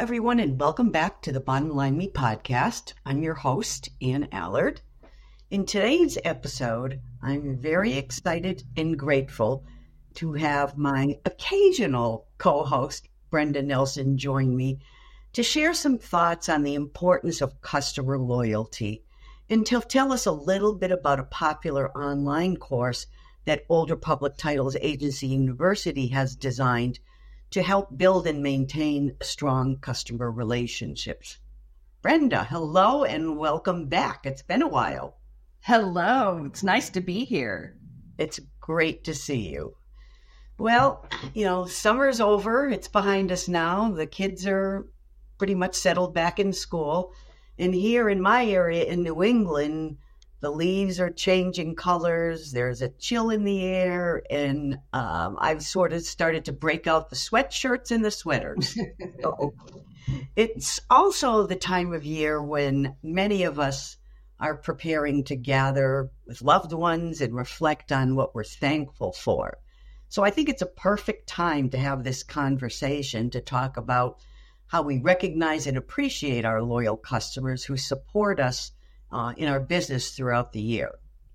everyone, and welcome back to the Bottom Line Me podcast. I'm your host, Ann Allard. In today's episode, I'm very excited and grateful to have my occasional co-host, Brenda Nelson, join me to share some thoughts on the importance of customer loyalty and to tell us a little bit about a popular online course that Old Republic Titles Agency University has designed to help build and maintain strong customer relationships. Brenda, hello and welcome back. It's been a while. Hello. It's nice to be here. It's great to see you. Well, summer's over. It's behind us now. The kids are pretty much settled back in school. And here in my area in New England, the leaves are changing colors. There's a chill in the air. And I've sort of started to break out the sweatshirts and the sweaters. So it's also the time of year when many of us are preparing to gather with loved ones and reflect on what we're thankful for. So I think it's a perfect time to have this conversation to talk about how we recognize and appreciate our loyal customers who support us in our business throughout the year.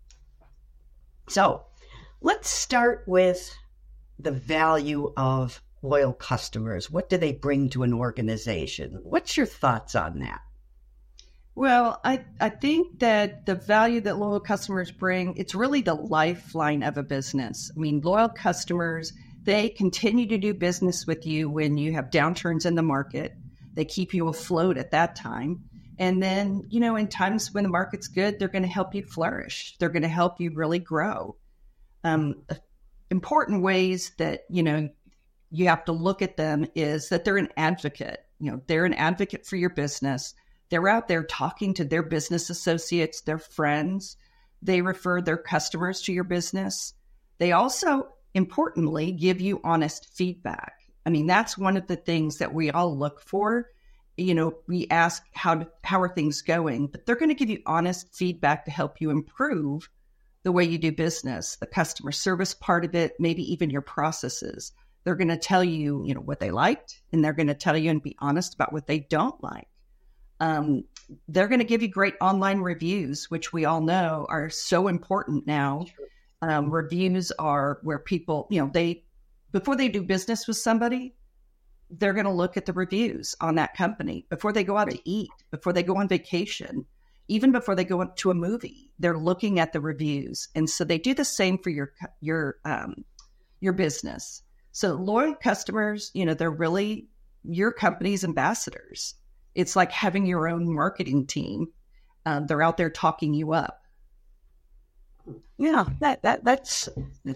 So let's start with the value of loyal customers. What do they bring to an organization? What's your thoughts on that? Well, I think that the value that loyal customers bring, it's really the lifeline of a business. I mean, loyal customers, they continue to do business with you when you have downturns in the market. They keep you afloat at that time. And then, in times when the market's good, they're going to help you flourish. They're going to help you really grow. Important ways that, you have to look at them is that they're an advocate. They're an advocate for your business. They're out there talking to their business associates, their friends. They refer their customers to your business. They also, importantly, give you honest feedback. I mean, that's one of the things that we all look for. We ask, how are things going? But they're going to give you honest feedback to help you improve the way you do business, the customer service part of it, maybe even your processes. They're going to tell you, what they liked, and they're going to tell you and be honest about what they don't like. They're going to give you great online reviews, which we all know are so important now. Reviews are where people, before they do business with somebody, they're going to look at the reviews on that company before they go out to eat, before they go on vacation, even before they go to a movie. They're looking at the reviews. And so they do the same for your business. So loyal customers, they're really your company's ambassadors. It's like having your own marketing team. They're out there talking you up. Yeah, that's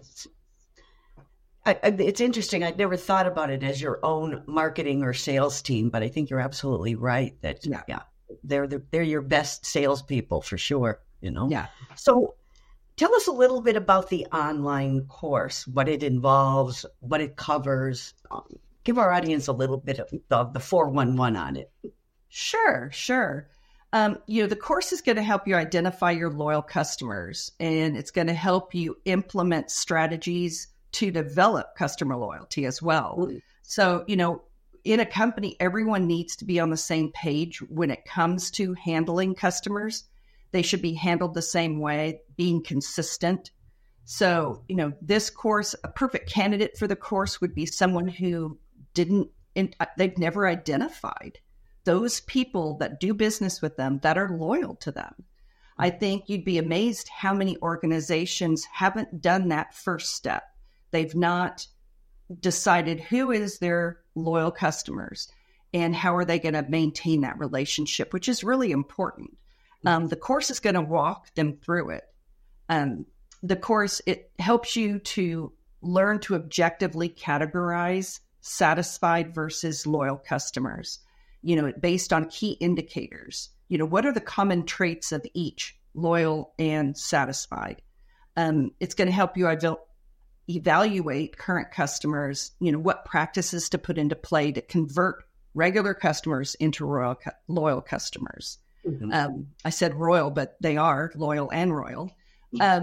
it's interesting. I'd never thought about it as your own marketing or sales team, but I think you're absolutely right that they're your best salespeople for sure. Yeah. So tell us a little bit about the online course, what it involves, what it covers. Give our audience a little bit of the 411 on it. Sure. The course is going to help you identify your loyal customers, and it's going to help you implement strategies to develop customer loyalty as well. So, in a company, everyone needs to be on the same page when it comes to handling customers. They should be handled the same way, being consistent. So, this course, a perfect candidate for the course would be someone who they've never identified those people that do business with them that are loyal to them. I think you'd be amazed how many organizations haven't done that first step. They've not decided who is their loyal customers and how are they going to maintain that relationship, which is really important. The course is going to walk them through it. The course, it helps you to learn to objectively categorize satisfied versus loyal customers, based on key indicators. What are the common traits of each, loyal and satisfied? It's going to help you evaluate current customers, what practices to put into play to convert regular customers into loyal customers. Mm-hmm. I said royal, but they are loyal and royal.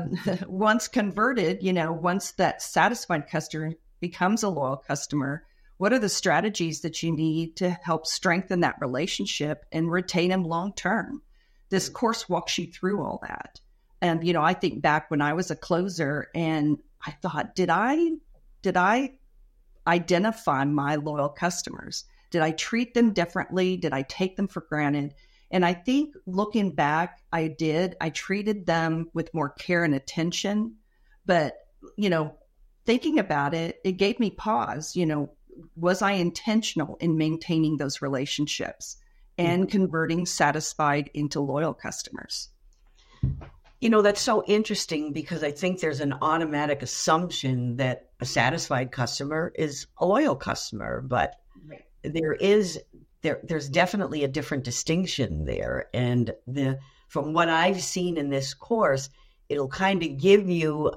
Once converted, once that satisfied customer becomes a loyal customer, What are the strategies that you need to help strengthen that relationship and retain them long term? This course walks you through all that. And, I think back when I was a closer and I thought, did I identify my loyal customers? Did I treat them differently? Did I take them for granted? And I think looking back, I did. I treated them with more care and attention. But, thinking about it, it gave me pause. Was I intentional in maintaining those relationships and converting satisfied into loyal customers? That's so interesting because I think there's an automatic assumption that a satisfied customer is a loyal customer, but there's definitely a different distinction there. And from what I've seen in this course, it'll kind of give you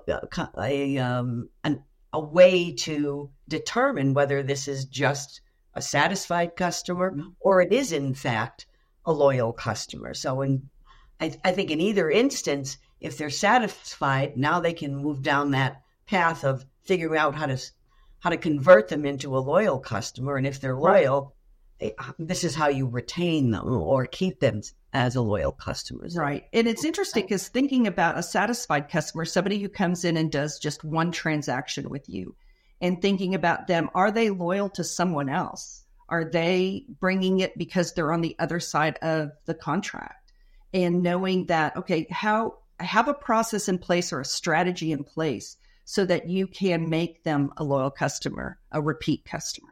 a way to determine whether this is just a satisfied customer or it is in fact a loyal customer. So I think in either instance, if they're satisfied, now they can move down that path of figuring out how to convert them into a loyal customer. And if they're loyal, this is how you retain them or keep them as a loyal customer. Right. And it's interesting because thinking about a satisfied customer, somebody who comes in and does just one transaction with you, and thinking about them, are they loyal to someone else? Are they bringing it because they're on the other side of the contract? And knowing that, okay, how I have a process in place or a strategy in place so that you can make them a loyal customer, a repeat customer.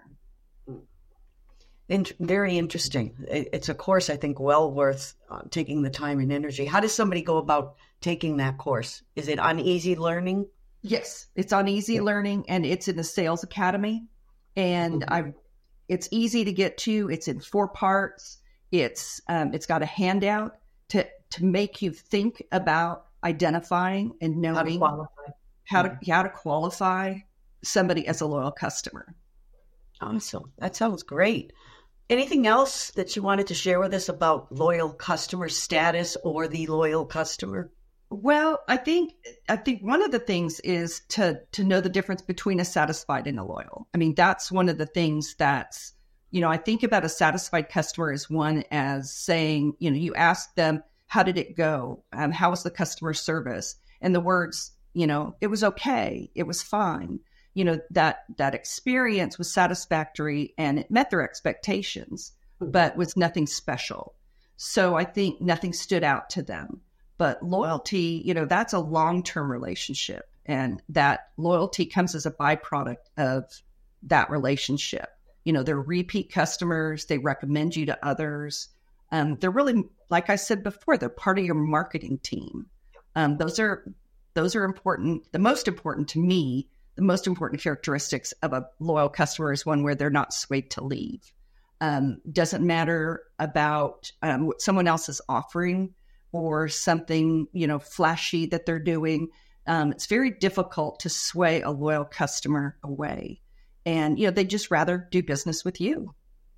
Very interesting. It's a course, I think, well worth taking the time and energy. How does somebody go about taking that course? Is it on Easy Learning? Yes, it's on Easy Learning, and it's in the Sales Academy. And it's easy to get to. It's in 4 parts. It's got a handout to make you think about identifying and knowing how to qualify somebody as a loyal customer. Awesome. That sounds great. Anything else that you wanted to share with us about loyal customer status or the loyal customer? Well, I think one of the things is to know the difference between a satisfied and a loyal. I mean, that's one of the things that's, I think about a satisfied customer as one as saying, you ask them, how did it go? How was the customer service? And the words, it was okay. It was fine. That experience was satisfactory and it met their expectations, but was nothing special. So I think nothing stood out to them. But loyalty, that's a long-term relationship. And that loyalty comes as a byproduct of that relationship. They're repeat customers. They recommend you to others. They're really, like I said before, they're part of your marketing team. Those are important. The most important to me, the most important characteristics of a loyal customer is one where they're not swayed to leave. Doesn't matter about what someone else is offering or something, flashy that they're doing. It's very difficult to sway a loyal customer away. And, they'd just rather do business with you.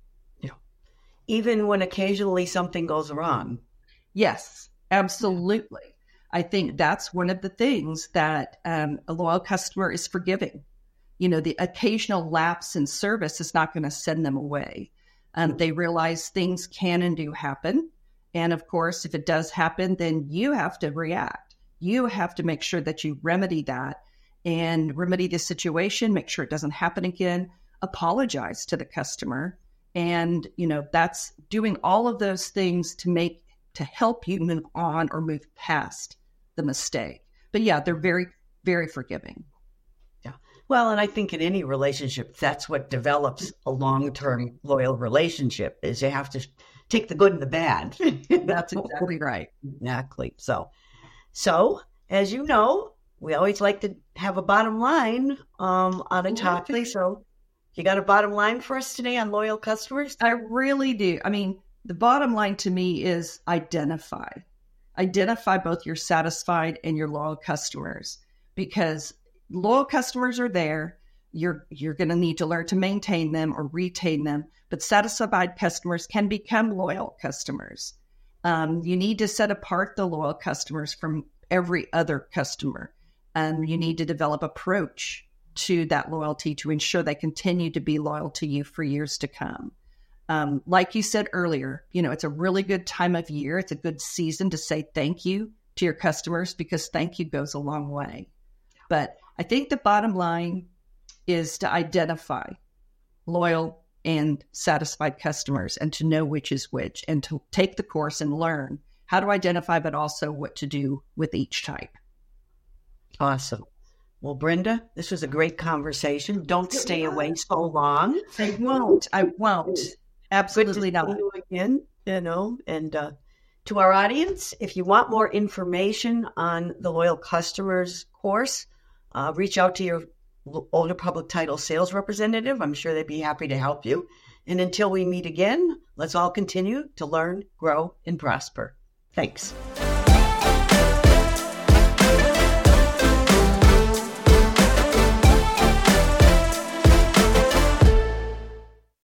Even when occasionally something goes wrong. Yes, absolutely. I think that's one of the things that a loyal customer is forgiving. The occasional lapse in service is not going to send them away. They realize things can and do happen. And of course, if it does happen, then you have to react. You have to make sure that you remedy that and remedy the situation, make sure it doesn't happen again, apologize to the customer. And, that's doing all of those things to help you move on or move past the mistake. But yeah, they're very, very forgiving. Yeah. Well, and I think in any relationship, that's what develops a long-term loyal relationship is you have to take the good and the bad. That's exactly right. Exactly. So as you know, we always like to have a bottom line on a topic. So you got a bottom line for us today on loyal customers? I really do. I mean, the bottom line to me is identify. Identify both your satisfied and your loyal customers, because loyal customers are there. You're going to need to learn to maintain them or retain them, but satisfied customers can become loyal customers. You need to set apart the loyal customers from every other customer. You need to develop approach to that loyalty to ensure they continue to be loyal to you for years to come. Like you said earlier, it's a really good time of year. It's a good season to say thank you to your customers because thank you goes a long way. But I think the bottom line is to identify loyal and satisfied customers and to know which is which and to take the course and learn how to identify, but also what to do with each type. Awesome. Well, Brenda, this was a great conversation. Don't stay away so long. I won't. Absolutely not. Good to see you again, and to our audience, if you want more information on the Loyal Customers course, reach out to your Older Public Title sales representative. I'm sure they'd be happy to help you. And until we meet again, let's all continue to learn, grow, and prosper. Thanks.